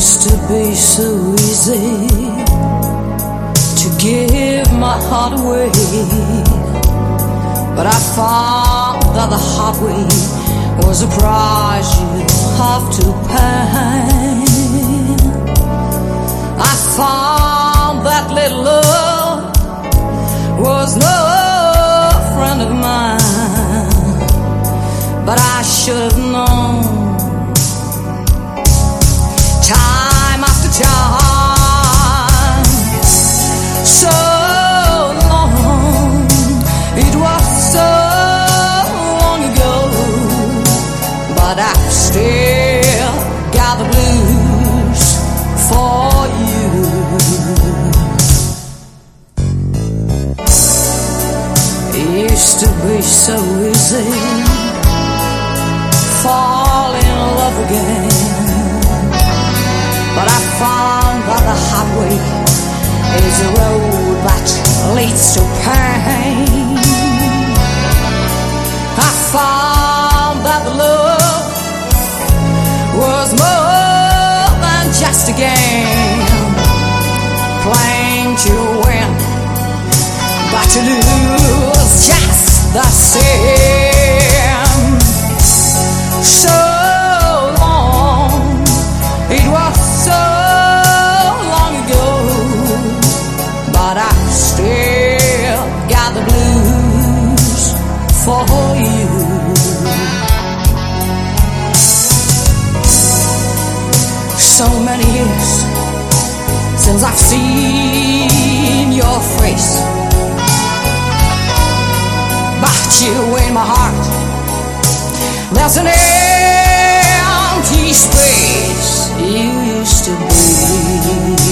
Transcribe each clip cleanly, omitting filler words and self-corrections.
used to be so easy to give my heart away, but I found that the hard way was a price you have to pay. I found that little love was no friend of mine, but I should have known. Time after time, so long, it was so long ago, but I still got the blues for you. It used to be so easy, fall in love again, but I found that the highway is a road that leads to pain. I found that the love was more than just a game, playing to win, but to lose just the same. So long, it was so long ago, but I still got the blues for you. So many years since I've seen your face, but you in my heart, there's an empty space you used to be.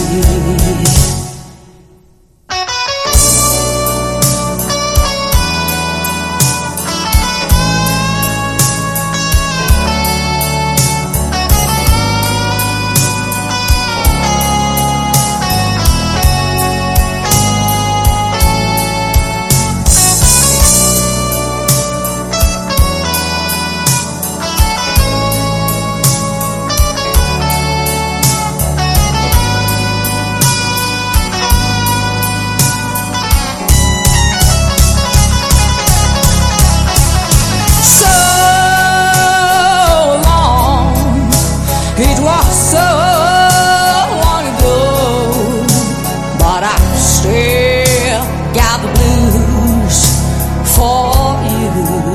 It was so long ago, but I still got the blues for you.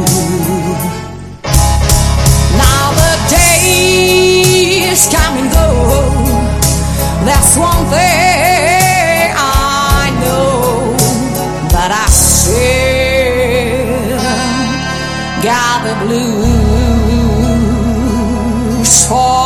Now the days come and go, that's one thing I know, but I still got the blues for